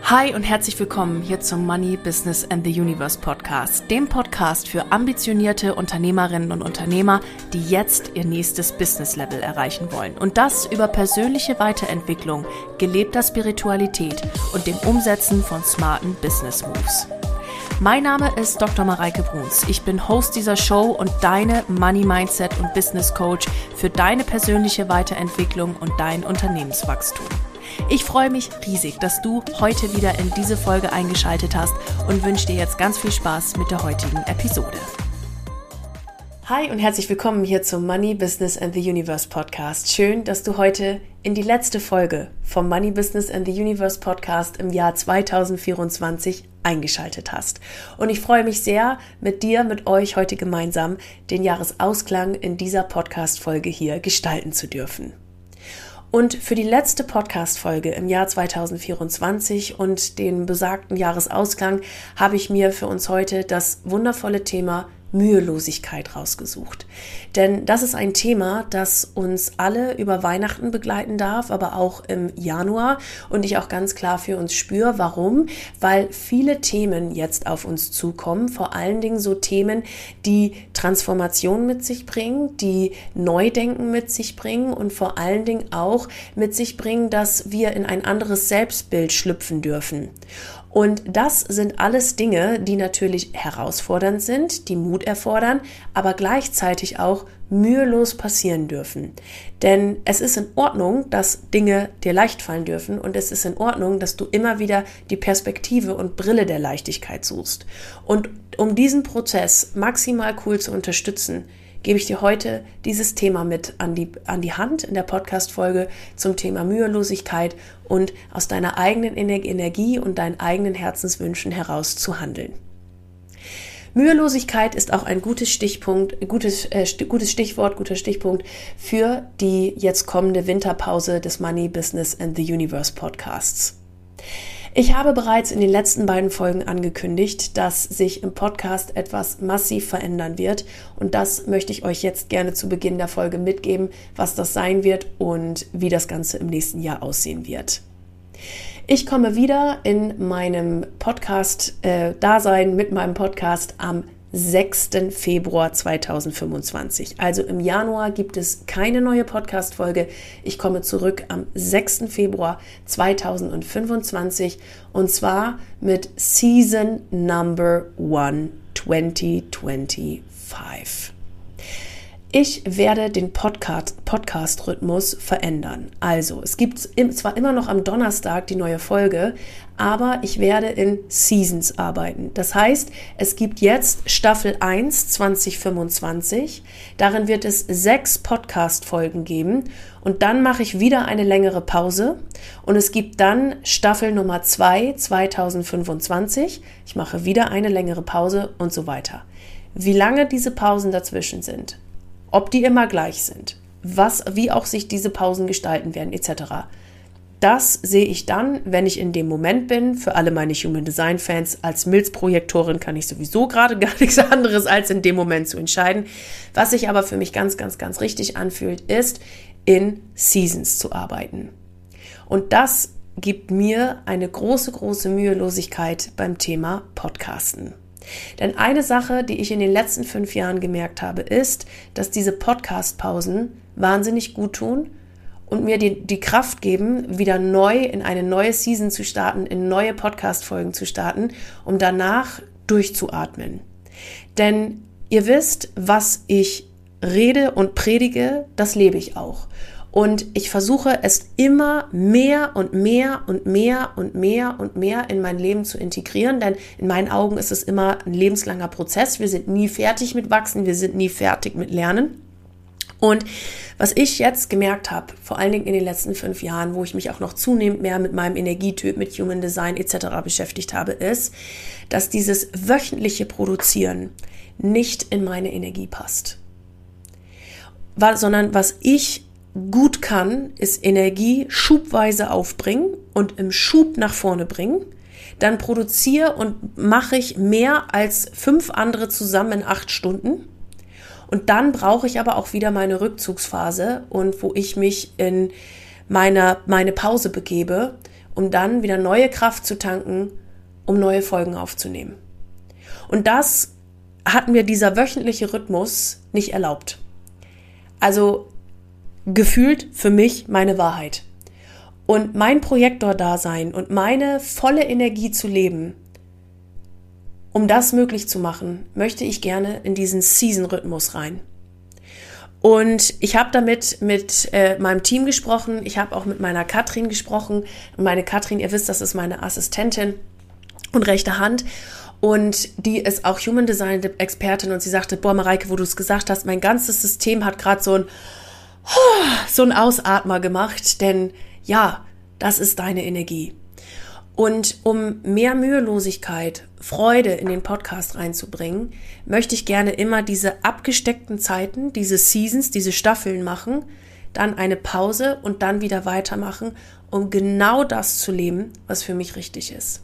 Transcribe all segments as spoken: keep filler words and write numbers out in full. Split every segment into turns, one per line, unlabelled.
Hi und herzlich willkommen hier zum Money, Business and the Universe Podcast, dem Podcast für ambitionierte Unternehmerinnen und Unternehmer, die jetzt ihr nächstes Business-Level erreichen wollen. Und das über persönliche Weiterentwicklung, gelebter Spiritualität und dem Umsetzen von smarten Business-Moves. Mein Name ist Doktor Mareike Bruns. Ich bin Host dieser Show und deine Money Mindset und Business Coach für deine persönliche Weiterentwicklung und dein Unternehmenswachstum. Ich freue mich riesig, dass du heute wieder in diese Folge eingeschaltet hast und wünsche dir jetzt ganz viel Spaß mit der heutigen Episode. Hi und herzlich willkommen hier zum Money, Business and the Universe Podcast. Schön, dass du heute in die letzte Folge vom Money, Business and the Universe Podcast im Jahr zwanzig vierundzwanzig eingeschaltet hast. Und ich freue mich sehr, mit dir, mit euch heute gemeinsam den Jahresausklang in dieser Podcast-Folge hier gestalten zu dürfen. Und für die letzte Podcast-Folge im Jahr zwanzig vierundzwanzig und den besagten Jahresausklang habe ich mir für uns heute das wundervolle Thema Mühelosigkeit rausgesucht. Denn das ist ein Thema, das uns alle über Weihnachten begleiten darf, aber auch im Januar und ich auch ganz klar für uns spüre. Warum? Weil viele Themen jetzt auf uns zukommen, vor allen Dingen so Themen, die Transformation mit sich bringen, die Neudenken mit sich bringen und vor allen Dingen auch mit sich bringen, dass wir in ein anderes Selbstbild schlüpfen dürfen. Und das sind alles Dinge, die natürlich herausfordernd sind, die Mut erfordern, aber gleichzeitig auch mühelos passieren dürfen. Denn es ist in Ordnung, dass Dinge dir leicht fallen dürfen und es ist in Ordnung, dass du immer wieder die Perspektive und Brille der Leichtigkeit suchst. Und um diesen Prozess maximal cool zu unterstützen, gebe ich dir heute dieses Thema mit an die, an die Hand in der Podcast-Folge zum Thema Mühelosigkeit und aus deiner eigenen Energie und deinen eigenen Herzenswünschen heraus zu handeln. Mühelosigkeit ist auch ein gutes Stichpunkt, gutes, äh, gutes Stichwort, guter Stichpunkt für die jetzt kommende Winterpause des Money, Business and the Universe Podcasts. Ich habe bereits in den letzten beiden Folgen angekündigt, dass sich im Podcast etwas massiv verändern wird und das möchte ich euch jetzt gerne zu Beginn der Folge mitgeben, was das sein wird und wie das Ganze im nächsten Jahr aussehen wird. Ich komme wieder in meinem Podcast-Dasein äh, mit meinem Podcast am sechsten Februar zweitausendfünfundzwanzig. Also im Januar gibt es keine neue Podcast-Folge. Ich komme zurück am sechsten Februar zweitausendfünfundzwanzig und zwar mit Season Number One zwanzig fünfundzwanzig. Ich werde den Podcast, Podcast-Rhythmus verändern. Also, es gibt zwar immer noch am Donnerstag die neue Folge, aber ich werde in Seasons arbeiten. Das heißt, es gibt jetzt Staffel eins zwanzig fünfundzwanzig. Darin wird es sechs Podcast-Folgen geben und dann mache ich wieder eine längere Pause und es gibt dann Staffel Nummer zwei zwanzig fünfundzwanzig. Ich mache wieder eine längere Pause und so weiter. Wie lange diese Pausen dazwischen sind, ob die immer gleich sind, was, wie auch sich diese Pausen gestalten werden, et cetera. Das sehe ich dann, wenn ich in dem Moment bin. Für alle meine Human Design Fans, als Milzprojektorin kann ich sowieso gerade gar nichts anderes, als in dem Moment zu entscheiden. Was sich aber für mich ganz, ganz, ganz richtig anfühlt, ist, in Seasons zu arbeiten. Und das gibt mir eine große, große Mühelosigkeit beim Thema Podcasten. Denn eine Sache, die ich in den letzten fünf Jahren gemerkt habe, ist, dass diese Podcast-Pausen wahnsinnig gut tun und mir die, die Kraft geben, wieder neu in eine neue Season zu starten, in neue Podcast-Folgen zu starten, um danach durchzuatmen. Denn ihr wisst, was ich rede und predige, das lebe ich auch. Und ich versuche es immer mehr und mehr und mehr und mehr und mehr in mein Leben zu integrieren, denn in meinen Augen ist es immer ein lebenslanger Prozess. Wir sind nie fertig mit Wachsen, wir sind nie fertig mit Lernen. Und was ich jetzt gemerkt habe, vor allen Dingen in den letzten fünf Jahren, wo ich mich auch noch zunehmend mehr mit meinem Energietyp, mit Human Design et cetera beschäftigt habe, ist, dass dieses wöchentliche Produzieren nicht in meine Energie passt. Sondern was ich gut kann, ist Energie schubweise aufbringen und im Schub nach vorne bringen. Dann produziere und mache ich mehr als fünf andere zusammen in acht Stunden. Und dann brauche ich aber auch wieder meine Rückzugsphase und wo ich mich in meine, meine Pause begebe um dann wieder neue Kraft zu tanken, um neue Folgen aufzunehmen. Und das hat mir dieser wöchentliche Rhythmus nicht erlaubt. Also gefühlt für mich meine Wahrheit. Und mein Projektor-Dasein und meine volle Energie zu leben, um das möglich zu machen, möchte ich gerne in diesen Season-Rhythmus rein. Und ich habe damit mit äh, meinem Team gesprochen, ich habe auch mit meiner Katrin gesprochen. Und meine Katrin, ihr wisst, das ist meine Assistentin und rechte Hand. Und die ist auch Human Design Expertin und sie sagte, boah Mareike, wo du es gesagt hast, mein ganzes System hat gerade so ein so ein Ausatmer gemacht, denn ja, das ist deine Energie. Und um mehr Mühelosigkeit, Freude in den Podcast reinzubringen, möchte ich gerne immer diese abgesteckten Zeiten, diese Seasons, diese Staffeln machen, dann eine Pause und dann wieder weitermachen, um genau das zu leben, was für mich richtig ist.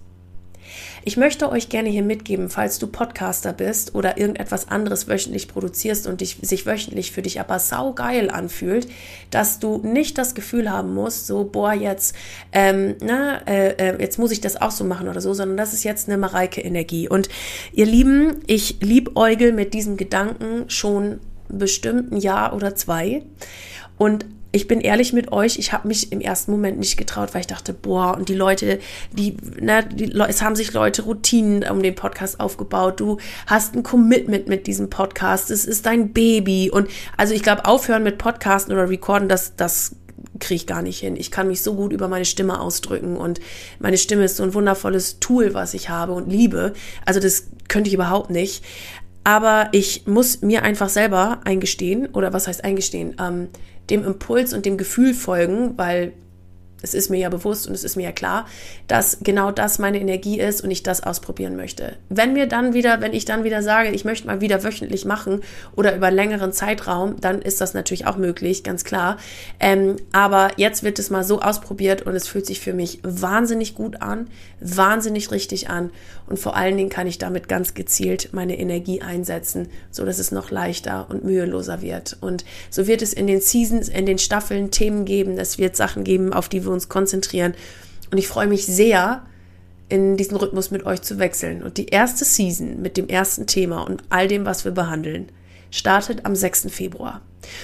Ich möchte euch gerne hier mitgeben, falls du Podcaster bist oder irgendetwas anderes wöchentlich produzierst und dich, sich wöchentlich für dich aber saugeil anfühlt, dass du nicht das Gefühl haben musst, so, boah, jetzt, ähm, na, äh, jetzt muss ich das auch so machen oder so, sondern das ist jetzt eine Mareike-Energie. Und ihr Lieben, ich liebäugel mit diesem Gedanken schon bestimmt ein Jahr oder zwei und ich bin ehrlich mit euch, ich habe mich im ersten Moment nicht getraut, weil ich dachte, boah, und die Leute, die, ne, die, es haben sich Leute Routinen um den Podcast aufgebaut, du hast ein Commitment mit diesem Podcast, es ist dein Baby und also ich glaube, aufhören mit Podcasten oder Recorden, das, das kriege ich gar nicht hin. Ich kann mich so gut über meine Stimme ausdrücken und meine Stimme ist so ein wundervolles Tool, was ich habe und liebe, also das könnte ich überhaupt nicht, aber ich muss mir einfach selber eingestehen, oder was heißt eingestehen, ähm, dem Impuls und dem Gefühl folgen, weil es ist mir ja bewusst und es ist mir ja klar, dass genau das meine Energie ist und ich das ausprobieren möchte. Wenn mir dann wieder, wenn ich dann wieder sage, ich möchte mal wieder wöchentlich machen oder über einen längeren Zeitraum, dann ist das natürlich auch möglich, ganz klar. Ähm, aber jetzt wird es mal so ausprobiert und es fühlt sich für mich wahnsinnig gut an, wahnsinnig richtig an und vor allen Dingen kann ich damit ganz gezielt meine Energie einsetzen, so dass es noch leichter und müheloser wird. Und so wird es in den Seasons, in den Staffeln Themen geben, es wird Sachen geben, auf die wir uns konzentrieren. Und ich freue mich sehr, in diesen Rhythmus mit euch zu wechseln. Und die erste Season mit dem ersten Thema und all dem, was wir behandeln, startet am sechsten Februar.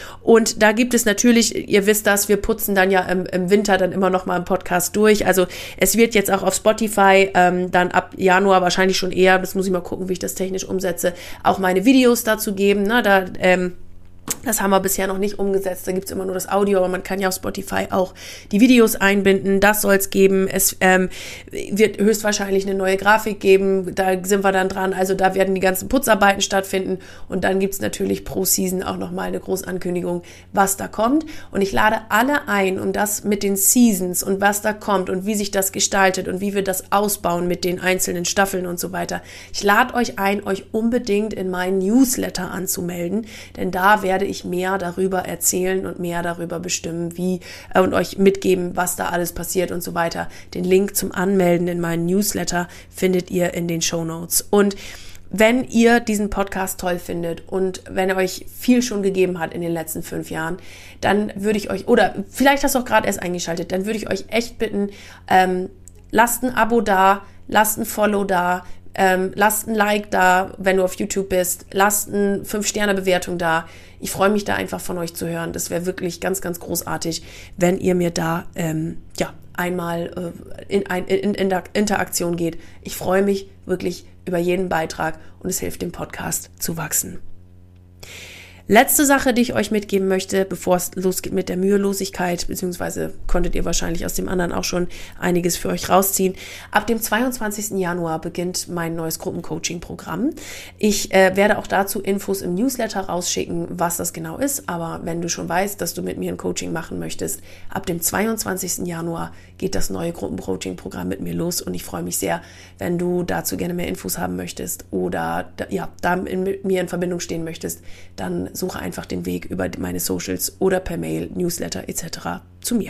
Und da gibt es natürlich, ihr wisst das, wir putzen dann ja im, im Winter dann immer noch mal im Podcast durch. Also es wird jetzt auch auf Spotify ähm, dann ab Januar wahrscheinlich schon eher, das muss ich mal gucken, wie ich das technisch umsetze, auch meine Videos dazu geben. Ne? Da ähm, Das haben wir bisher noch nicht umgesetzt, da gibt's immer nur das Audio, aber man kann ja auf Spotify auch die Videos einbinden, das soll's geben. Es ähm, wird höchstwahrscheinlich eine neue Grafik geben, da sind wir dann dran, also da werden die ganzen Putzarbeiten stattfinden und dann gibt's natürlich pro Season auch nochmal eine Großankündigung, was da kommt und ich lade alle ein, um das mit den Seasons und was da kommt und wie sich das gestaltet und wie wir das ausbauen mit den einzelnen Staffeln und so weiter. Ich lade euch ein, euch unbedingt in meinen Newsletter anzumelden, denn da werde ich mehr darüber erzählen und mehr darüber bestimmen, wie äh, und euch mitgeben, was da alles passiert und so weiter. Den Link zum Anmelden in meinen Newsletter findet ihr in den Shownotes. Und wenn ihr diesen Podcast toll findet und wenn er euch viel schon gegeben hat in den letzten fünf Jahren, dann würde ich euch, oder vielleicht hast du auch gerade erst eingeschaltet, dann würde ich euch echt bitten, ähm, lasst ein Abo da, lasst ein Follow da, Ähm, lasst ein Like da, wenn du auf YouTube bist. Lasst eine fünf Sterne Bewertung da. Ich freue mich da einfach von euch zu hören. Das wäre wirklich ganz, ganz großartig, wenn ihr mir da ähm, ja einmal äh, in, ein, in, in der Interaktion geht. Ich freue mich wirklich über jeden Beitrag und es hilft dem Podcast zu wachsen. Letzte Sache, die ich euch mitgeben möchte, bevor es losgeht mit der Mühelosigkeit, beziehungsweise konntet ihr wahrscheinlich aus dem anderen auch schon einiges für euch rausziehen. Ab dem zweiundzwanzigsten Januar beginnt mein neues Gruppencoaching-Programm. Ich äh, werde auch dazu Infos im Newsletter rausschicken, was das genau ist. Aber wenn du schon weißt, dass du mit mir ein Coaching machen möchtest, ab dem zweiundzwanzigsten Januar geht das neue Gruppencoaching-Programm mit mir los und ich freue mich sehr, wenn du dazu gerne mehr Infos haben möchtest oder ja, da mit mir in Verbindung stehen möchtest, dann suche einfach den Weg über meine Socials oder per Mail, Newsletter et cetera zu mir.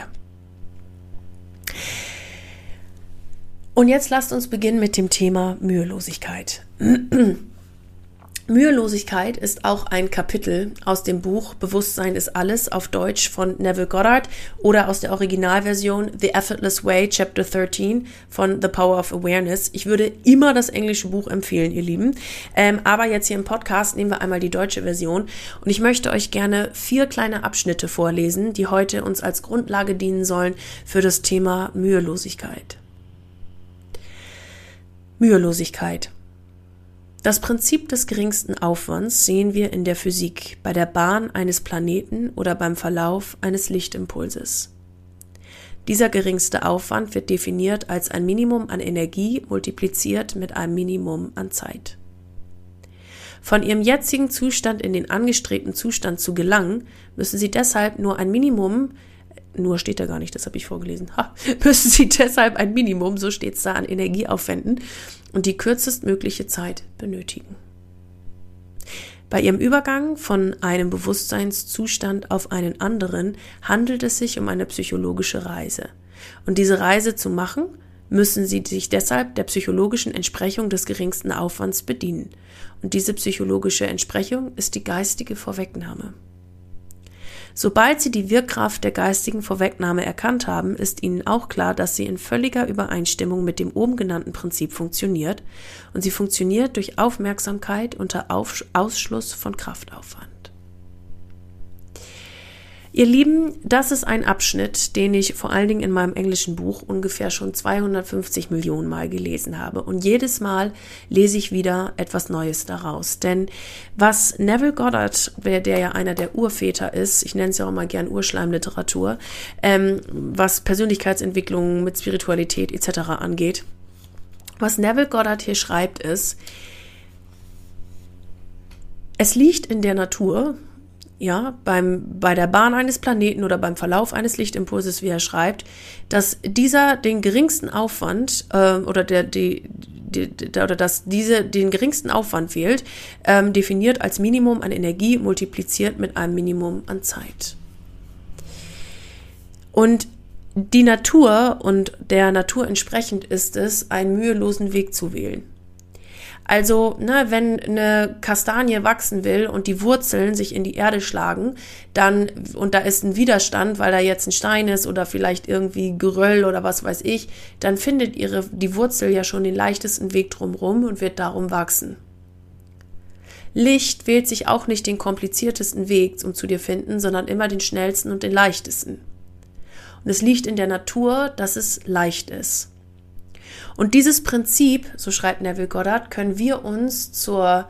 Und jetzt lasst uns beginnen mit dem Thema Mühelosigkeit. Mühelosigkeit ist auch ein Kapitel aus dem Buch Bewusstsein ist alles auf Deutsch von Neville Goddard oder aus der Originalversion The Effortless Way, Chapter dreizehn von The Power of Awareness. Ich würde immer das englische Buch empfehlen, ihr Lieben. Ähm, aber jetzt hier im Podcast nehmen wir einmal die deutsche Version und ich möchte euch gerne vier kleine Abschnitte vorlesen, die heute uns als Grundlage dienen sollen für das Thema Mühelosigkeit. Mühelosigkeit. Das Prinzip des geringsten Aufwands sehen wir in der Physik, bei der Bahn eines Planeten oder beim Verlauf eines Lichtimpulses. Dieser geringste Aufwand wird definiert als ein Minimum an Energie multipliziert mit einem Minimum an Zeit. Von ihrem jetzigen Zustand in den angestrebten Zustand zu gelangen, müssen sie deshalb nur ein Minimum, nur steht da gar nicht, das habe ich vorgelesen, ha, müssen sie deshalb ein Minimum, so steht es da, an Energie aufwenden und die kürzestmögliche Zeit benötigen. Bei ihrem Übergang von einem Bewusstseinszustand auf einen anderen handelt es sich um eine psychologische Reise. Und diese Reise zu machen, müssen sie sich deshalb der psychologischen Entsprechung des geringsten Aufwands bedienen. Und diese psychologische Entsprechung ist die geistige Vorwegnahme. Sobald sie die Wirkkraft der geistigen Vorwegnahme erkannt haben, ist ihnen auch klar, dass sie in völliger Übereinstimmung mit dem oben genannten Prinzip funktioniert und sie funktioniert durch Aufmerksamkeit unter Auf- Ausschluss von Kraftaufwand. Ihr Lieben, das ist ein Abschnitt, den ich vor allen Dingen in meinem englischen Buch ungefähr schon zweihundertfünfzig Millionen Mal gelesen habe. Und jedes Mal lese ich wieder etwas Neues daraus. Denn was Neville Goddard, der ja einer der Urväter ist, ich nenne es ja auch mal gern Urschleimliteratur, ähm, was Persönlichkeitsentwicklung mit Spiritualität et cetera angeht, was Neville Goddard hier schreibt ist, es liegt in der Natur, ja, beim, bei der Bahn eines Planeten oder beim Verlauf eines Lichtimpulses, wie er schreibt, dass dieser den geringsten Aufwand äh, oder der die, die, die oder dass diese den geringsten Aufwand wählt, ähm, definiert als Minimum an Energie multipliziert mit einem Minimum an Zeit. Und die Natur und der Natur entsprechend ist es, einen mühelosen Weg zu wählen. Also, ne, wenn eine Kastanie wachsen will und die Wurzeln sich in die Erde schlagen, dann, und da ist ein Widerstand, weil da jetzt ein Stein ist oder vielleicht irgendwie Geröll oder was weiß ich, dann findet ihre, die Wurzel ja schon den leichtesten Weg drumherum und wird darum wachsen. Licht wählt sich auch nicht den kompliziertesten Weg, um zu dir finden, sondern immer den schnellsten und den leichtesten. Und es liegt in der Natur, dass es leicht ist. Und dieses Prinzip, so schreibt Neville Goddard, können wir uns zur,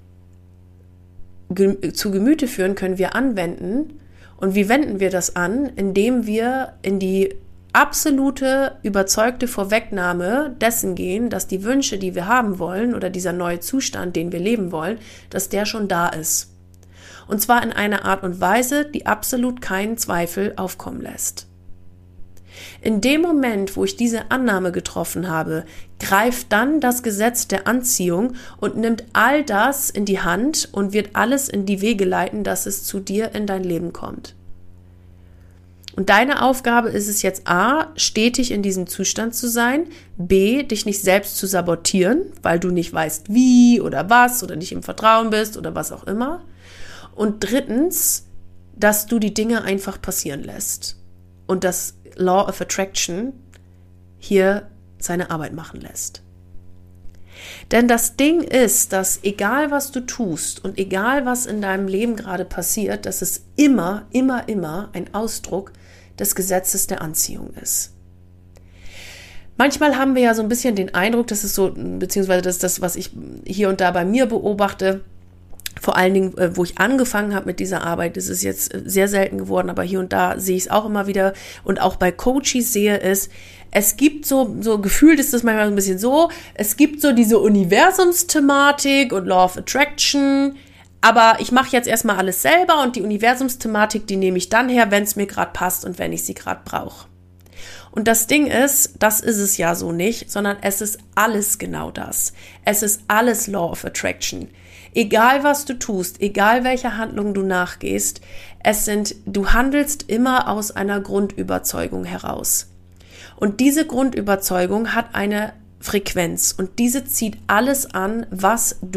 zu Gemüte führen, können wir anwenden. Und wie wenden wir das an? Indem wir in die absolute, überzeugte Vorwegnahme dessen gehen, dass die Wünsche, die wir haben wollen, oder dieser neue Zustand, den wir leben wollen, dass der schon da ist. Und zwar in einer Art und Weise, die absolut keinen Zweifel aufkommen lässt. In dem Moment, wo ich diese Annahme getroffen habe, greift dann das Gesetz der Anziehung und nimmt all das in die Hand und wird alles in die Wege leiten, dass es zu dir in dein Leben kommt. Und deine Aufgabe ist es jetzt A, stetig in diesem Zustand zu sein, B, dich nicht selbst zu sabotieren, weil du nicht weißt wie oder was oder nicht im Vertrauen bist oder was auch immer. Und drittens, dass du die Dinge einfach passieren lässt und das Law of Attraction hier seine Arbeit machen lässt. Denn das Ding ist, dass egal was du tust und egal was in deinem Leben gerade passiert, dass es immer, immer, immer ein Ausdruck des Gesetzes der Anziehung ist. Manchmal haben wir ja so ein bisschen den Eindruck, dass es so, beziehungsweise das ist das, was ich hier und da bei mir beobachte, vor allen Dingen, wo ich angefangen habe mit dieser Arbeit, das ist jetzt sehr selten geworden, aber hier und da sehe ich es auch immer wieder und auch bei Coaches sehe es, es gibt so, so gefühlt ist das manchmal so ein bisschen so, es gibt so diese Universumsthematik und Law of Attraction, aber ich mache jetzt erstmal alles selber und die Universumsthematik, die nehme ich dann her, wenn es mir gerade passt und wenn ich sie gerade brauche. Und das Ding ist, das ist es ja so nicht, sondern es ist alles genau das. Es ist alles Law of Attraction. Egal was du tust, egal welcher Handlung du nachgehst, es sind, du handelst immer aus einer Grundüberzeugung heraus. Und diese Grundüberzeugung hat eine Frequenz und diese zieht alles an, was du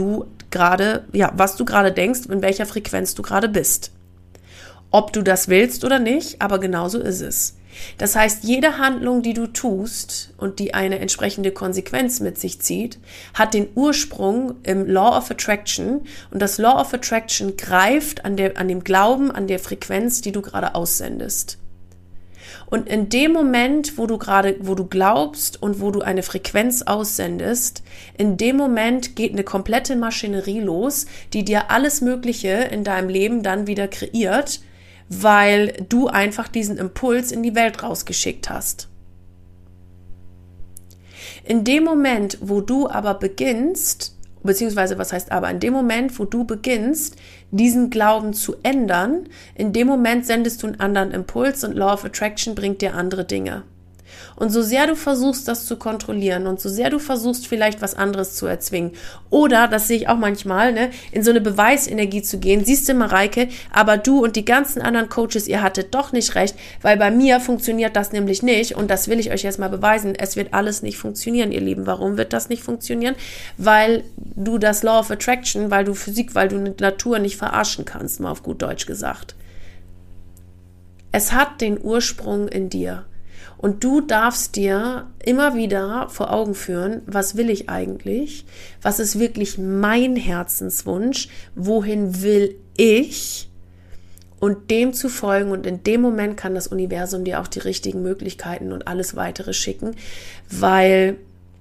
gerade, ja, was du gerade denkst, in welcher Frequenz du gerade bist. Ob du das willst oder nicht, aber genauso ist es. Das heißt, jede Handlung, die du tust und die eine entsprechende Konsequenz mit sich zieht, hat den Ursprung im Law of Attraction, und das Law of Attraction greift an der, an dem Glauben, an der Frequenz, die du gerade aussendest. Und in dem Moment, wo du gerade, wo du glaubst und wo du eine Frequenz aussendest, in dem Moment geht eine komplette Maschinerie los, die dir alles Mögliche in deinem Leben dann wieder kreiert, weil du einfach diesen Impuls in die Welt rausgeschickt hast. In dem Moment, wo du aber beginnst, beziehungsweise was heißt aber, in dem Moment, wo du beginnst, diesen Glauben zu ändern, in dem Moment sendest du einen anderen Impuls und Law of Attraction bringt dir andere Dinge. Und so sehr du versuchst, das zu kontrollieren und so sehr du versuchst, vielleicht was anderes zu erzwingen oder, das sehe ich auch manchmal, ne, in so eine Beweisenergie zu gehen, siehst du, Mareike, aber du und die ganzen anderen Coaches, ihr hattet doch nicht recht, weil bei mir funktioniert das nämlich nicht und das will ich euch jetzt mal beweisen, es wird alles nicht funktionieren, ihr Lieben. Warum wird das nicht funktionieren? Weil du das Law of Attraction, weil du Physik, weil du die Natur nicht verarschen kannst, mal auf gut Deutsch gesagt. Es hat den Ursprung in dir. Und du darfst dir immer wieder vor Augen führen, was will ich eigentlich? Was ist wirklich mein Herzenswunsch? Wohin will ich? Und dem zu folgen, und in dem Moment kann das Universum dir auch die richtigen Möglichkeiten und alles weitere schicken, weil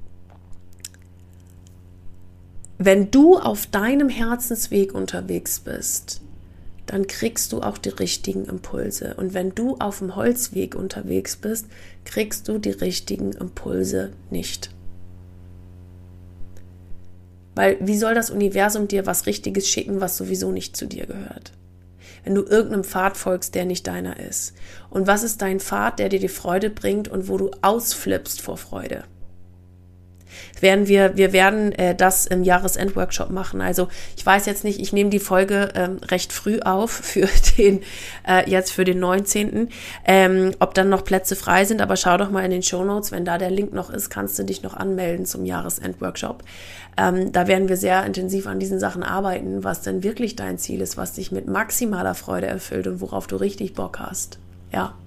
wenn du auf deinem Herzensweg unterwegs bist, dann kriegst du auch die richtigen Impulse. Und wenn du auf dem Holzweg unterwegs bist, kriegst du die richtigen Impulse nicht. Weil wie soll das Universum dir was Richtiges schicken, was sowieso nicht zu dir gehört? Wenn du irgendeinem Pfad folgst, der nicht deiner ist. Und was ist dein Pfad, der dir die Freude bringt und wo du ausflippst vor Freude? Werden wir, wir werden äh, das im Jahresendworkshop machen. Also ich weiß jetzt nicht, ich nehme die Folge ähm, recht früh auf für den, äh, jetzt für den neunzehnten Ähm, ob dann noch Plätze frei sind, aber schau doch mal in den Shownotes, wenn da der Link noch ist, kannst du dich noch anmelden zum Jahresendworkshop. Ähm, da werden wir sehr intensiv an diesen Sachen arbeiten, was denn wirklich dein Ziel ist, was dich mit maximaler Freude erfüllt und worauf du richtig Bock hast. Ja.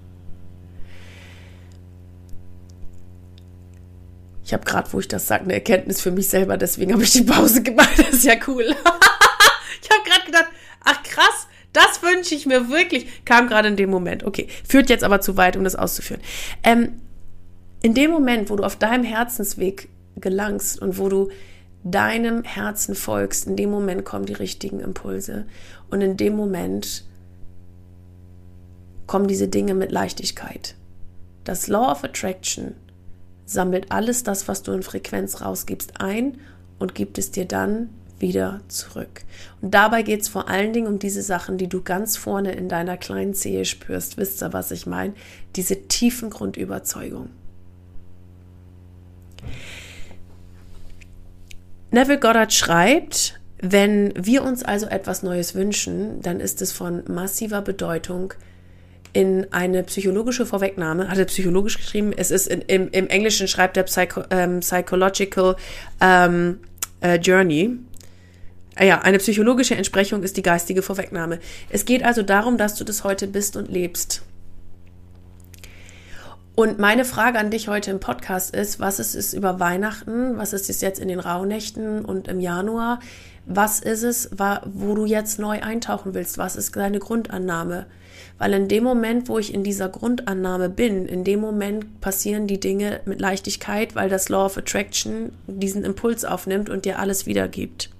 Ich habe gerade, wo ich das sage, eine Erkenntnis für mich selber, deswegen habe ich die Pause gemacht. Das ist ja cool. Ich habe gerade gedacht, ach krass, das wünsche ich mir wirklich. Kam gerade in dem Moment. Okay, führt jetzt aber zu weit, um das auszuführen. Ähm, in dem Moment, wo du auf deinem Herzensweg gelangst und wo du deinem Herzen folgst, in dem Moment kommen die richtigen Impulse. Und in dem Moment kommen diese Dinge mit Leichtigkeit. Das Law of Attraction sammelt alles das, was du in Frequenz rausgibst, ein und gibt es dir dann wieder zurück. Und dabei geht es vor allen Dingen um diese Sachen, die du ganz vorne in deiner kleinen Zehe spürst. Wisst ihr, was ich meine? Diese tiefen Grundüberzeugungen. Neville Goddard schreibt, wenn wir uns also etwas Neues wünschen, dann ist es von massiver Bedeutung, in eine psychologische Vorwegnahme, hat er psychologisch geschrieben, es ist in, im, im Englischen schreibt er Psycho, ähm, Psychological ähm, äh, Journey. Ja, eine psychologische Entsprechung ist die geistige Vorwegnahme. Es geht also darum, dass du das heute bist und lebst. Und meine Frage an dich heute im Podcast ist, was ist es über Weihnachten, was ist es jetzt in den Rauhnächten und im Januar, was ist es, wo du jetzt neu eintauchen willst, was ist deine Grundannahme? Weil in dem Moment, wo ich in dieser Grundannahme bin, in dem Moment passieren die Dinge mit Leichtigkeit, weil das Law of Attraction diesen Impuls aufnimmt und dir alles wiedergibt.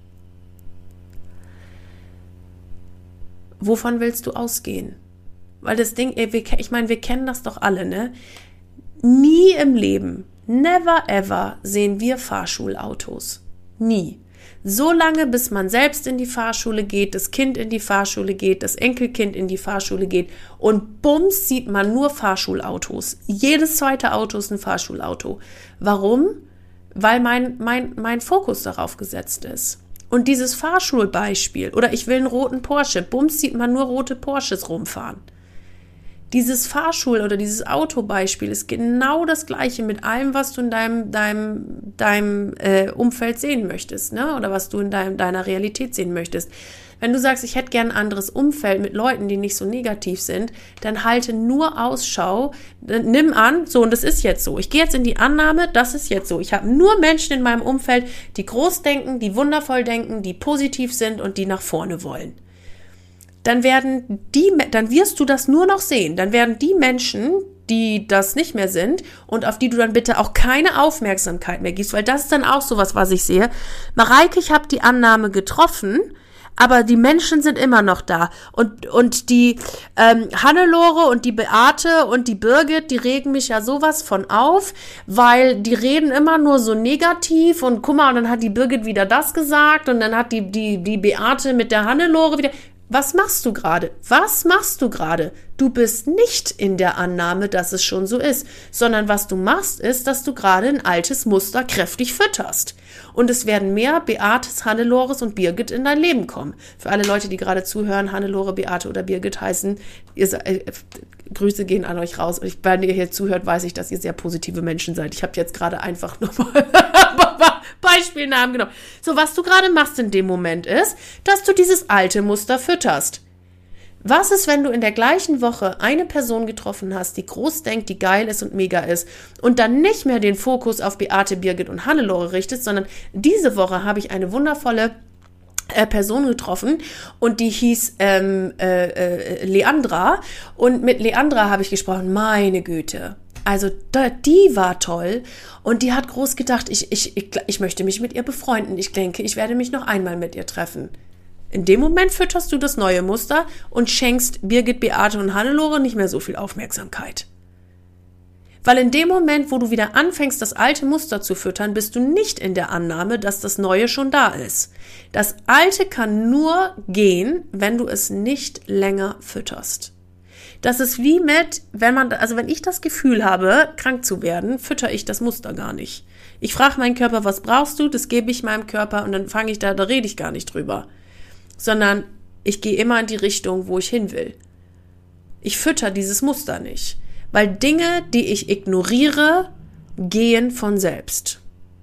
Wovon willst du ausgehen? Weil das Ding, ich meine, wir kennen das doch alle, ne? Nie im Leben, never ever sehen wir Fahrschulautos. Nie. So lange, bis man selbst in die Fahrschule geht, das Kind in die Fahrschule geht, das Enkelkind in die Fahrschule geht und bums sieht man nur Fahrschulautos. Jedes zweite Auto ist ein Fahrschulauto. Warum? Weil mein, mein, mein Fokus darauf gesetzt ist. Und dieses Fahrschulbeispiel, oder ich will einen roten Porsche, bums sieht man nur rote Porsches rumfahren. Dieses Fahrschul- oder dieses Autobeispiel ist genau das Gleiche mit allem, was du in deinem, deinem, deinem äh, Umfeld sehen möchtest, ne? Oder was du in deinem, deiner Realität sehen möchtest. Wenn du sagst, ich hätte gern ein anderes Umfeld mit Leuten, die nicht so negativ sind, dann halte nur Ausschau, nimm an, so, und das ist jetzt so. Ich gehe jetzt in die Annahme, das ist jetzt so. Ich habe nur Menschen in meinem Umfeld, die groß denken, die wundervoll denken, die positiv sind und die nach vorne wollen. Dann werden die, dann wirst du das nur noch sehen. Dann werden die Menschen, die das nicht mehr sind und auf die du dann bitte auch keine Aufmerksamkeit mehr gibst, weil das ist dann auch sowas, was ich sehe. Mareike, ich habe die Annahme getroffen, aber die Menschen sind immer noch da. Und, und die ähm, Hannelore und die Beate und die Birgit, die regen mich ja sowas von auf, weil die reden immer nur so negativ und guck mal, und dann hat die Birgit wieder das gesagt und dann hat die, die, die Beate mit der Hannelore wieder... Was machst du gerade? Was machst du gerade? Du bist nicht in der Annahme, dass es schon so ist, sondern was du machst, ist, dass du gerade ein altes Muster kräftig fütterst. Und es werden mehr Beates, Hannelores und Birgit in dein Leben kommen. Für alle Leute, die gerade zuhören, Hannelore, Beate oder Birgit heißen, ihr, äh, Grüße gehen an euch raus. Und wenn ihr hier zuhört, weiß ich, dass ihr sehr positive Menschen seid. Ich habe jetzt gerade einfach nochmal Beispielnamen genommen. So, was du gerade machst in dem Moment ist, dass du dieses alte Muster fütterst. Was ist, wenn du in der gleichen Woche eine Person getroffen hast, die groß denkt, die geil ist und mega ist und dann nicht mehr den Fokus auf Beate, Birgit und Hannelore richtest, sondern diese Woche habe ich eine wundervolle äh, Person getroffen und die hieß ähm, äh, äh, Leandra und mit Leandra habe ich gesprochen, meine Güte. Also die war toll und die hat groß gedacht, ich, ich, ich, ich möchte mich mit ihr befreunden. Ich denke, ich werde mich noch einmal mit ihr treffen. In dem Moment fütterst du das neue Muster und schenkst Birgit, Beate und Hannelore nicht mehr so viel Aufmerksamkeit. Weil in dem Moment, wo du wieder anfängst, das alte Muster zu füttern, bist du nicht in der Annahme, dass das Neue schon da ist. Das Alte kann nur gehen, wenn du es nicht länger fütterst. Das ist wie mit, wenn man, also wenn ich das Gefühl habe, krank zu werden, fütter ich das Muster gar nicht. Ich frage meinen Körper, was brauchst du? Das gebe ich meinem Körper und dann fange ich da, da rede ich gar nicht drüber. Sondern ich gehe immer in die Richtung, wo ich hin will. Ich fütter dieses Muster nicht. Weil Dinge, die ich ignoriere, gehen von selbst.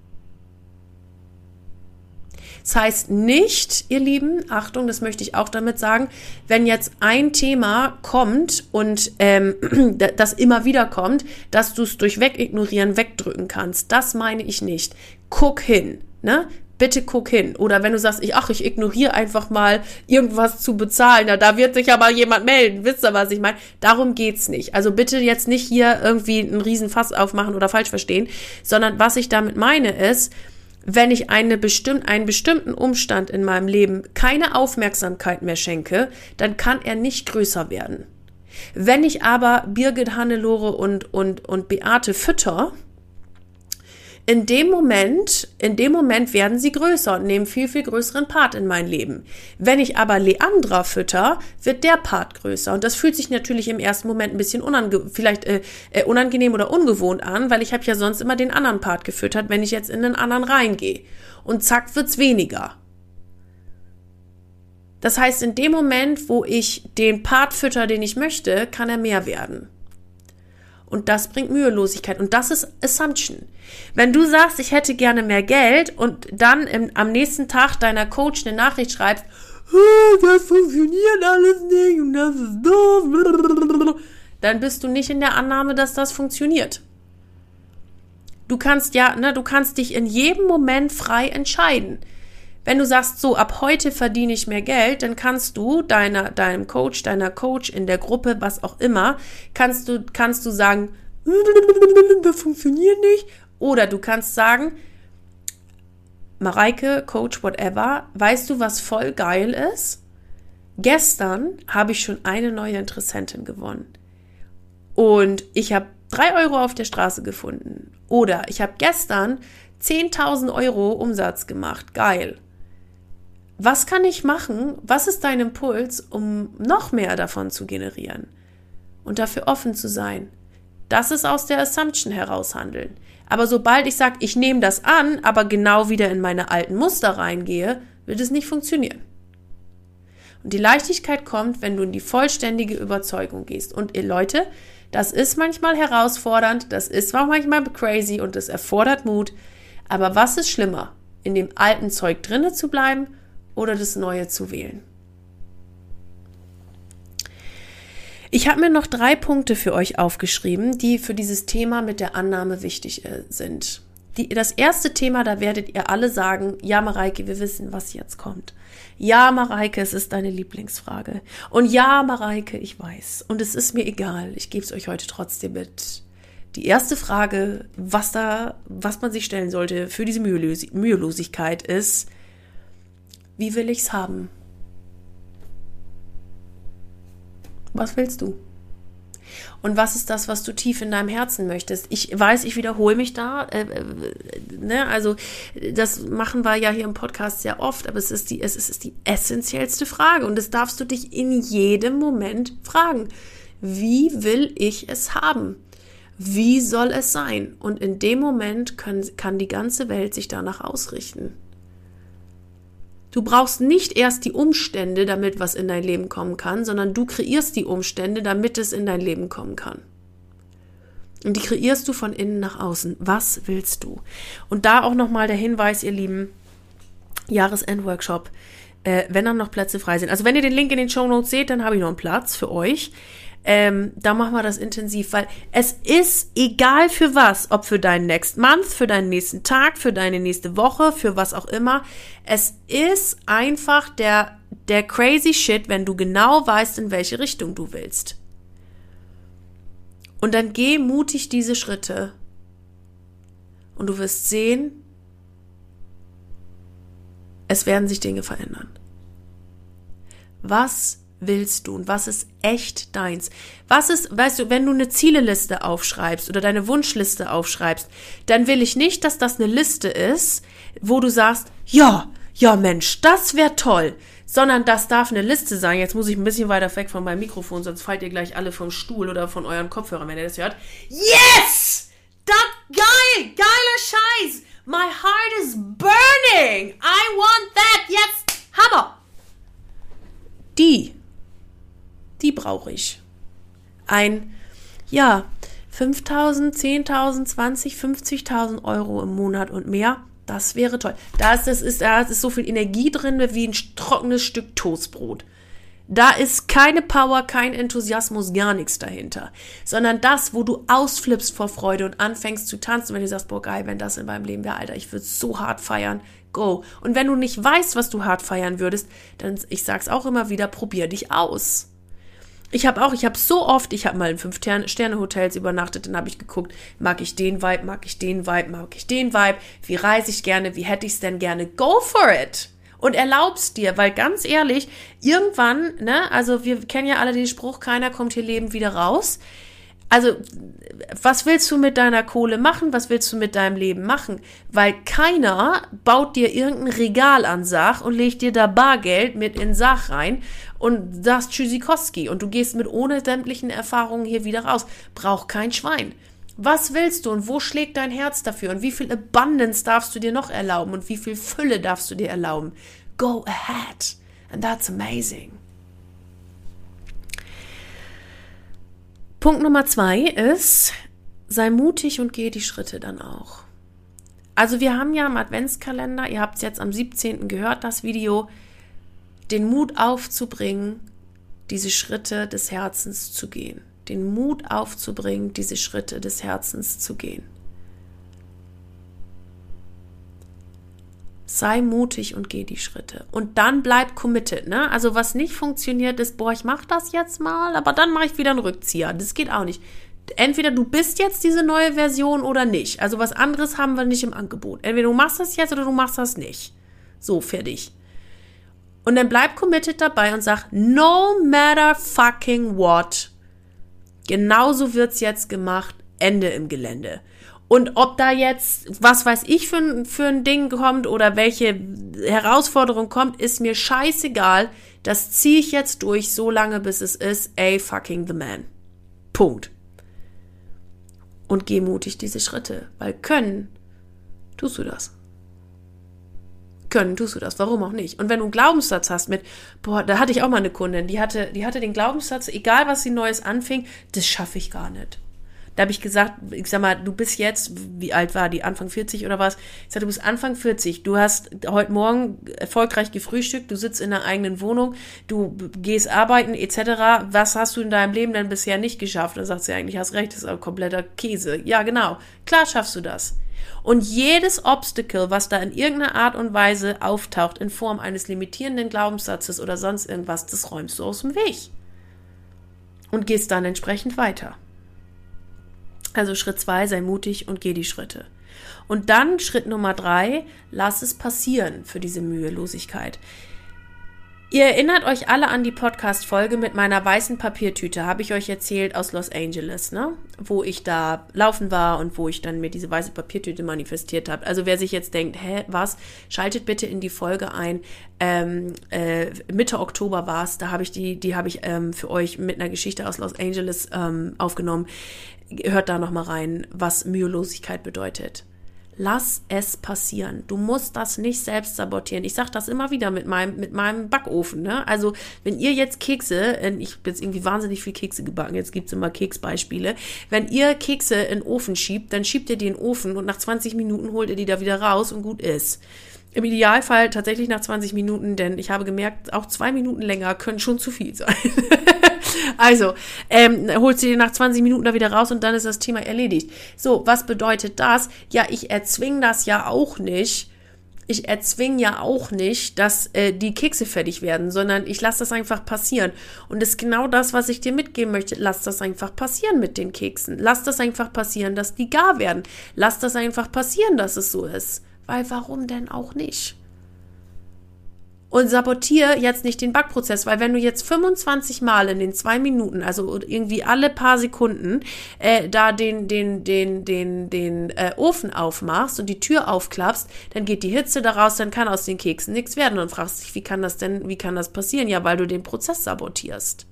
Das heißt nicht, ihr Lieben, Achtung, das möchte ich auch damit sagen, wenn jetzt ein Thema kommt und ähm, das immer wieder kommt, dass du es durch Wegignorieren wegdrücken kannst. Das meine ich nicht. Guck hin, ne? Bitte guck hin. Oder wenn du sagst, ich, ach, ich ignoriere einfach mal irgendwas zu bezahlen, na, da wird sich aber jemand melden. Wisst ihr, was ich meine? Darum geht's nicht. Also bitte jetzt nicht hier irgendwie einen riesen Fass aufmachen oder falsch verstehen, sondern was ich damit meine ist, wenn ich eine bestimm- einen bestimmten Umstand in meinem Leben keine Aufmerksamkeit mehr schenke, dann kann er nicht größer werden. Wenn ich aber Birgit, Hannelore und, und, und Beate fütter, in dem Moment, in dem Moment werden sie größer und nehmen viel, viel größeren Part in mein Leben. Wenn ich aber Leandra fütter, wird der Part größer. Und das fühlt sich natürlich im ersten Moment ein bisschen unange- vielleicht äh, äh, unangenehm oder ungewohnt an, weil ich habe ja sonst immer den anderen Part gefüttert, wenn ich jetzt in den anderen reingehe. Und zack, wird's weniger. Das heißt, in dem Moment, wo ich den Part fütter, den ich möchte, kann er mehr werden. Und das bringt Mühelosigkeit. Und das ist Assumption. Wenn du sagst, ich hätte gerne mehr Geld und dann im, am nächsten Tag deiner Coach eine Nachricht schreibst, das funktioniert alles nicht und das ist doof, dann bist du nicht in der Annahme, dass das funktioniert. Du kannst ja, ne, du kannst dich in jedem Moment frei entscheiden. Wenn du sagst, so, ab heute verdiene ich mehr Geld, dann kannst du deiner, deinem Coach, deiner Coach in der Gruppe, was auch immer, kannst du, kannst du sagen, das funktioniert nicht. Oder du kannst sagen, Mareike, Coach, whatever, weißt du, was voll geil ist? Gestern habe ich schon eine neue Interessentin gewonnen. Und ich habe drei Euro auf der Straße gefunden. Oder ich habe gestern zehntausend Euro Umsatz gemacht. Geil. Was kann ich machen? Was ist dein Impuls, um noch mehr davon zu generieren? Und dafür offen zu sein. Das ist aus der Assumption heraus handeln. Aber sobald ich sage, ich nehme das an, aber genau wieder in meine alten Muster reingehe, wird es nicht funktionieren. Und die Leichtigkeit kommt, wenn du in die vollständige Überzeugung gehst. Und ihr Leute, das ist manchmal herausfordernd, das ist auch manchmal crazy und das erfordert Mut. Aber was ist schlimmer, in dem alten Zeug drinne zu bleiben oder das Neue zu wählen? Ich habe mir noch drei Punkte für euch aufgeschrieben, die für dieses Thema mit der Annahme wichtig äh, sind. Die, das erste Thema, da werdet ihr alle sagen, ja Mareike, wir wissen, was jetzt kommt. Ja Mareike, es ist deine Lieblingsfrage. Und ja Mareike, ich weiß. Und es ist mir egal, ich gebe es euch heute trotzdem mit. Die erste Frage, was da, was man sich stellen sollte für diese Mühelos- Mühelosigkeit ist, wie will ich's haben? Was willst du? Und was ist das, was du tief in deinem Herzen möchtest? Ich weiß, ich wiederhole mich da. Äh, äh, ne? Also das machen wir ja hier im Podcast sehr oft, aber es ist die, es ist die essentiellste Frage und das darfst du dich in jedem Moment fragen. Wie will ich es haben? Wie soll es sein? Und in dem Moment können, kann die ganze Welt sich danach ausrichten. Du brauchst nicht erst die Umstände, damit was in dein Leben kommen kann, sondern du kreierst die Umstände, damit es in dein Leben kommen kann. Und die kreierst du von innen nach außen. Was willst du? Und da auch nochmal der Hinweis, ihr Lieben, Jahresendworkshop, äh, wenn dann noch Plätze frei sind. Also wenn ihr den Link in den Shownotes seht, dann habe ich noch einen Platz für euch. Ähm, da machen wir das intensiv, weil es ist egal für was, ob für deinen Next Month, für deinen nächsten Tag, für deine nächste Woche, für was auch immer. Es ist einfach der, der crazy shit, wenn du genau weißt, in welche Richtung du willst. Und dann geh mutig diese Schritte und du wirst sehen, es werden sich Dinge verändern. Was willst du und was ist echt deins? Was ist, weißt du, wenn du eine Zieleliste aufschreibst oder deine Wunschliste aufschreibst, dann will ich nicht, dass das eine Liste ist, wo du sagst, ja, ja Mensch, das wäre toll, sondern das darf eine Liste sein. Jetzt muss ich ein bisschen weiter weg von meinem Mikrofon, sonst fallt ihr gleich alle vom Stuhl oder von euren Kopfhörern, wenn ihr das hört. Yes! Das geil! Geiler Scheiß! My heart is burning! I want that! Jetzt! Hammer! Die Die brauche ich. Ein, ja, fünftausend, zehntausend, zwanzig, fünfzigtausend Euro im Monat und mehr, das wäre toll. Da ist, das ist, da ist so viel Energie drin wie ein trockenes Stück Toastbrot. Da ist keine Power, kein Enthusiasmus, gar nichts dahinter. Sondern das, wo du ausflippst vor Freude und anfängst zu tanzen, wenn du sagst, boah geil, wenn das in meinem Leben wäre, Alter, ich würde so hart feiern. Go. Und wenn du nicht weißt, was du hart feiern würdest, dann, ich sag's auch immer wieder, probier dich aus. Ich habe auch, ich habe so oft, ich habe mal in Fünf-Sterne-Hotels übernachtet, dann habe ich geguckt, mag ich den Vibe, mag ich den Vibe, mag ich den Vibe, wie reise ich gerne, wie hätte ich es denn gerne, go for it! Und erlaubst dir, weil ganz ehrlich, irgendwann, ne, also wir kennen ja alle den Spruch, keiner kommt hier lebend wieder raus. Also, was willst du mit deiner Kohle machen? Was willst du mit deinem Leben machen? Weil keiner baut dir irgendein Regal an Sach und legt dir da Bargeld mit in Sach rein und sagst Tschüssikowski und du gehst mit ohne sämtlichen Erfahrungen hier wieder raus. Braucht kein Schwein. Was willst du und wo schlägt dein Herz dafür und wie viel Abundance darfst du dir noch erlauben und wie viel Fülle darfst du dir erlauben? Go ahead. And that's amazing. Punkt Nummer zwei ist, sei mutig und geh die Schritte dann auch. Also wir haben ja im Adventskalender, ihr habt es jetzt am siebzehnten gehört, das Video, den Mut aufzubringen, diese Schritte des Herzens zu gehen. Den Mut aufzubringen, diese Schritte des Herzens zu gehen. Sei mutig und geh die Schritte. Und dann bleib committed, ne? Also was nicht funktioniert ist, boah, ich mach das jetzt mal, aber dann mache ich wieder einen Rückzieher. Das geht auch nicht. Entweder du bist jetzt diese neue Version oder nicht. Also was anderes haben wir nicht im Angebot. Entweder du machst das jetzt oder du machst das nicht. So, fertig. Und dann bleib committed dabei und sag, no matter fucking what. Genauso wird's jetzt gemacht. Ende im Gelände. Und ob da jetzt, was weiß ich, für ein, für ein Ding kommt oder welche Herausforderung kommt, ist mir scheißegal. Das ziehe ich jetzt durch, so lange bis es ist, a fucking the man. Punkt. Und geh mutig diese Schritte, weil können, tust du das. können, tust du das. Warum auch nicht? Und wenn du einen Glaubenssatz hast mit, boah, da hatte ich auch mal eine Kundin, die hatte, die hatte den Glaubenssatz, egal was sie Neues anfing, das schaffe ich gar nicht. Da habe ich gesagt, ich sag mal, du bist jetzt, wie alt war die, Anfang vierzig oder was? Ich sag, du bist Anfang vierzig, du hast heute Morgen erfolgreich gefrühstückt, du sitzt in der eigenen Wohnung, du gehst arbeiten et cetera. Was hast du in deinem Leben denn bisher nicht geschafft? Da sagt sie eigentlich, hast recht, das ist ein kompletter Käse. Ja, genau, klar schaffst du das. Und jedes Obstacle, was da in irgendeiner Art und Weise auftaucht, in Form eines limitierenden Glaubenssatzes oder sonst irgendwas, das räumst du aus dem Weg. Und gehst dann entsprechend weiter. Also Schritt zwei, sei mutig und geh die Schritte. Und dann Schritt Nummer drei, lass es passieren für diese Mühelosigkeit. Ihr erinnert euch alle an die Podcast-Folge mit meiner weißen Papiertüte, habe ich euch erzählt, aus Los Angeles, ne? Wo ich da laufen war und wo ich dann mir diese weiße Papiertüte manifestiert habe. Also wer sich jetzt denkt, hä, was? Schaltet bitte in die Folge ein. Ähm, äh, Mitte Oktober war es, da habe ich die, die habe ich ähm, für euch mit einer Geschichte aus Los Angeles ähm, aufgenommen. Hört da nochmal rein, was Mühelosigkeit bedeutet. Lass es passieren. Du musst das nicht selbst sabotieren. Ich sage das immer wieder mit meinem, mit meinem Backofen. Ne? Also wenn ihr jetzt Kekse, ich habe jetzt irgendwie wahnsinnig viel Kekse gebacken, jetzt gibt's immer Keksbeispiele. Wenn ihr Kekse in den Ofen schiebt, dann schiebt ihr die in den Ofen und nach zwanzig Minuten holt ihr die da wieder raus und gut ist. Im Idealfall tatsächlich nach zwanzig Minuten, denn ich habe gemerkt, auch zwei Minuten länger können schon zu viel sein. Also, ähm, holst du dir nach zwanzig Minuten da wieder raus und dann ist das Thema erledigt. So, was bedeutet das? Ja, ich erzwinge das ja auch nicht. Ich erzwinge ja auch nicht, dass äh, die Kekse fertig werden, sondern ich lasse das einfach passieren. Und das ist genau das, was ich dir mitgeben möchte. Lass das einfach passieren mit den Keksen. Lass das einfach passieren, dass die gar werden. Lass das einfach passieren, dass es so ist. Weil warum denn auch nicht? Und sabotiere jetzt nicht den Backprozess, weil wenn du jetzt fünfundzwanzig Mal in den zwei Minuten, also irgendwie alle paar Sekunden, äh, da den, den, den, den, den äh, Ofen aufmachst und die Tür aufklappst, dann geht die Hitze daraus, dann kann aus den Keksen nichts werden und fragst dich, wie kann das denn, wie kann das passieren? Ja, weil du den Prozess sabotierst.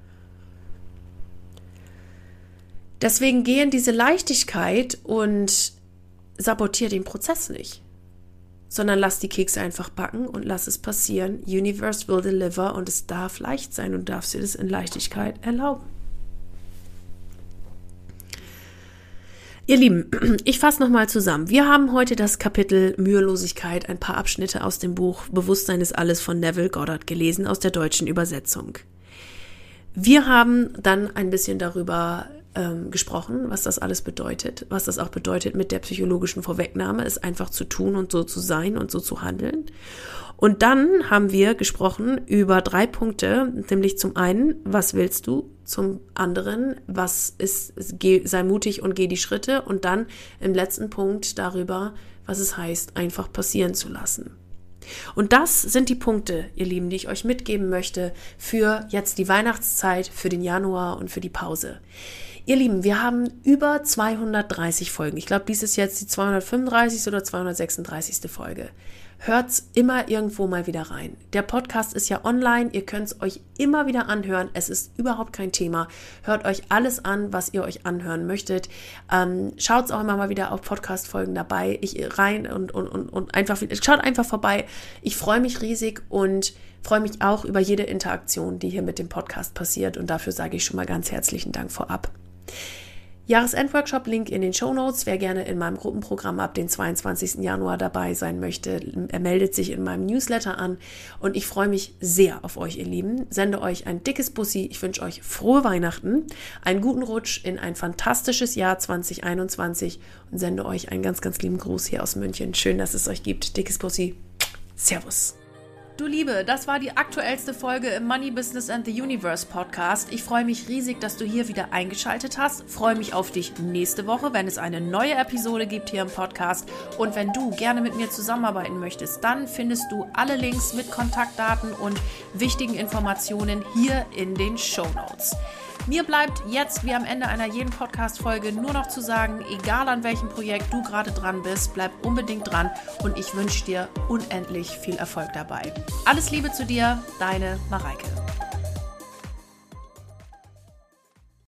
Deswegen geh in diese Leichtigkeit und sabotiere den Prozess nicht. Sondern lass die Kekse einfach backen und lass es passieren. Universe will deliver und es darf leicht sein und darfst dir das in Leichtigkeit erlauben. Ihr Lieben, ich fasse nochmal zusammen. Wir haben heute das Kapitel Mühelosigkeit, ein paar Abschnitte aus dem Buch Bewusstsein ist alles von Neville Goddard gelesen, aus der deutschen Übersetzung. Wir haben dann ein bisschen darüber ähm, gesprochen, was das alles bedeutet, was das auch bedeutet mit der psychologischen Vorwegnahme, es einfach zu tun und so zu sein und so zu handeln. Und dann haben wir gesprochen über drei Punkte, nämlich zum einen, was willst du? Zum anderen, was ist, geh, sei mutig und geh die Schritte. Und dann im letzten Punkt darüber, was es heißt, einfach passieren zu lassen. Und das sind die Punkte, ihr Lieben, die ich euch mitgeben möchte für jetzt die Weihnachtszeit, für den Januar und für die Pause. Ihr Lieben, wir haben über zweihundertdreißig Folgen. Ich glaube, dies ist jetzt die zweihundertfünfunddreißigste oder zweihundertsechsunddreißigste Folge. Hört's immer irgendwo mal wieder rein. Der Podcast ist ja online, ihr könnt es euch immer wieder anhören. Es ist überhaupt kein Thema. Hört euch alles an, was ihr euch anhören möchtet. Ähm, schaut auch immer mal wieder auf Podcast-Folgen dabei. Ich rein und, und, und, und einfach, schaut einfach vorbei. Ich freue mich riesig und freue mich auch über jede Interaktion, die hier mit dem Podcast passiert. Und dafür sage ich schon mal ganz herzlichen Dank vorab. Jahresendworkshop, Link in den Shownotes. Wer gerne in meinem Gruppenprogramm ab den zweiundzwanzigsten Januar dabei sein möchte, er meldet sich in meinem Newsletter an. Und ich freue mich sehr auf euch, ihr Lieben. Sende euch ein dickes Bussi. Ich wünsche euch frohe Weihnachten, einen guten Rutsch in ein fantastisches Jahr zwanzig einundzwanzig und sende euch einen ganz, ganz lieben Gruß hier aus München. Schön, dass es euch gibt. Dickes Bussi. Servus. Du Liebe, das war die aktuellste Folge im Money Business and the Universe Podcast. Ich freue mich riesig, dass du hier wieder eingeschaltet hast. Freue mich auf dich nächste Woche, wenn es eine neue Episode gibt hier im Podcast. Und wenn du gerne mit mir zusammenarbeiten möchtest, dann findest du alle Links mit Kontaktdaten und wichtigen Informationen hier in den Shownotes. Mir bleibt jetzt, wie am Ende einer jeden Podcast-Folge, nur noch zu sagen, egal an welchem Projekt du gerade dran bist, bleib unbedingt dran und ich wünsche dir unendlich viel Erfolg dabei. Alles Liebe zu dir, deine Mareike.